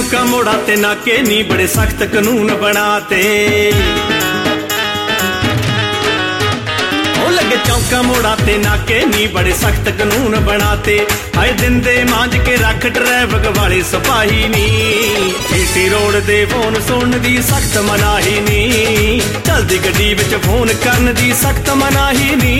चौका मोड़ा ते नाके नी बड़े सख्त कानून बनाते। लगे चौका मोड़ा ते नाके नी बड़े सख्त कानून बनाते। आए दिन दे मांझ के रख ट्रैफिक वाले सिपाही नी। जीटी रोड दे फोन सुनन दी सख्त मनाही नी। चलदी गड्डी विच फोन करन दी सख्त मनाही नी।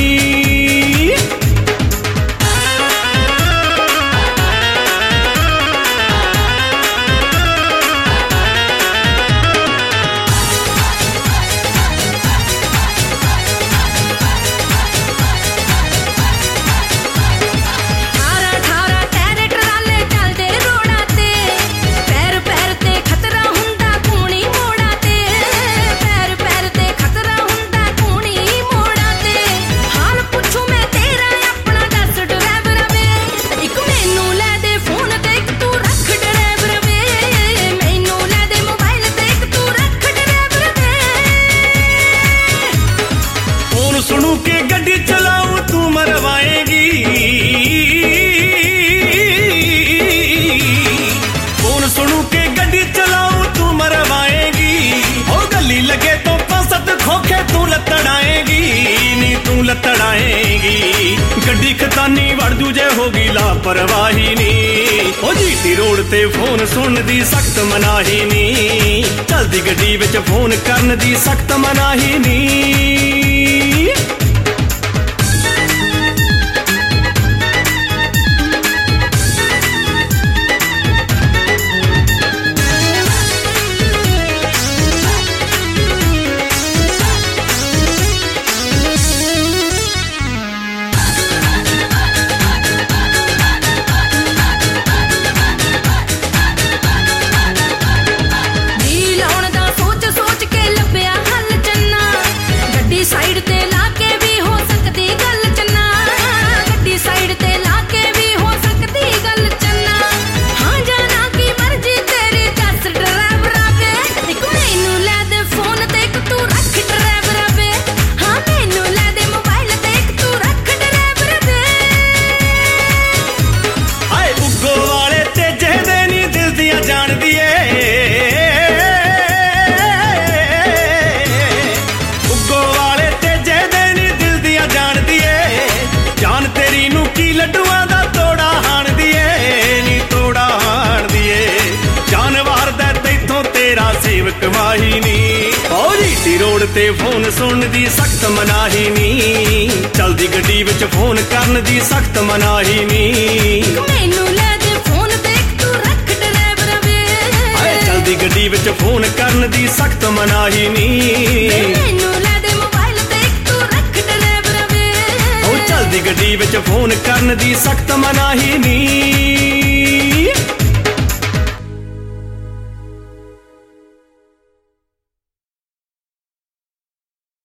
सुनू के गड्डी चलाऊं तू मरवाएगी। फोन सुनू के गड्डी चलाऊं तू मरवाएगी। हो गली लगे तो पंसत खोखे तू लतड़ाएगी। नी तू लतड़ाएगी। गड्डी खतानी वड़ दूजे होगी लापरवाही नी। ओ जीटी रोड ते फोन सुन दी सख्त मनाही नी। चलदी गड्डी विच फोन करन दी सख्त मनाही नी। कमाही नी। ओ जीटी रोड ते फोन सुन दी सख्त मनाही नी। चलदी गड्डी विच फोन करन दी सख्त मनाही नी। मैनू लै दे फोन ते तू रख ड्राइवर वे। चलदी गड्डी विच फोन करन दी सख्त मनाही नी। मैनू लै दे मोबाइल ते तू रख ड्राइवर वे। ओ चलदी गड्डी विच फोन करन दी सख्त मनाही नी।